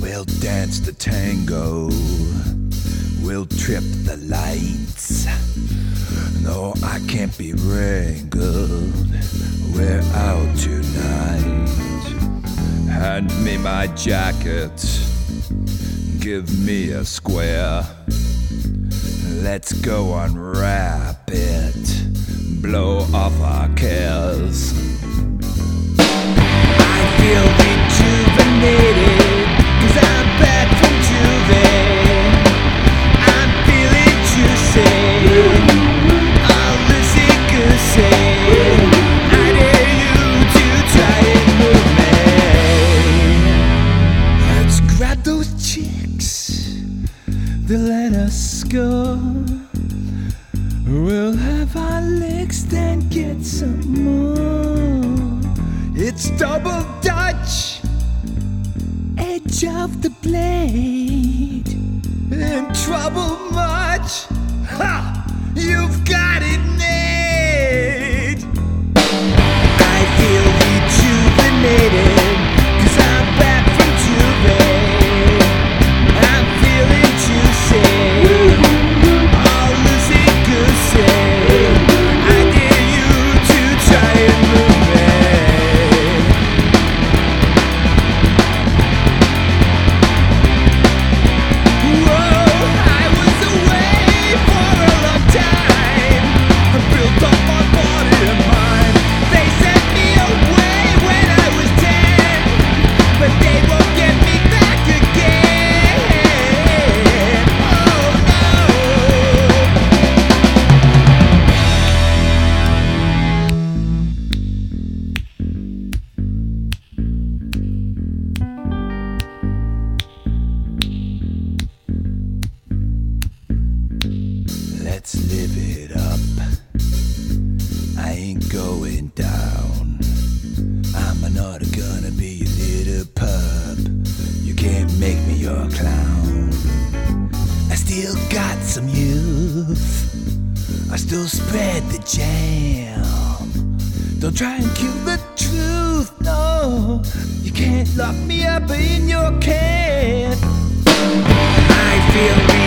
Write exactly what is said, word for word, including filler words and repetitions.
We'll dance the tango, we'll trip the lights. No, I can't be wrangled, we're out tonight. Hand me my jacket, give me a square. Let's go unwrap it, blow off our cares. I feel rejuvenated, cause I'm back from Juve. I'm feeling juicy, all Lucy Goosey. I dare you to try and move me. Let's grab those chicks, they'll let us go. We'll have our legs, then get some more. It's double Dutch, edge of the blade. In trouble much? Ha! You've got it made. I feel rejuvenated, cause I'm back from Juve. I'm feeling juicy, all loosey goosey. I dare you to try and move me. Let's live it up. I ain't going down. I'm not gonna be a little pup. You can't make me your clown. I still got some youth, I still spread the jam. Don't try and kill the truth, no. You can't lock me up in your can. I feel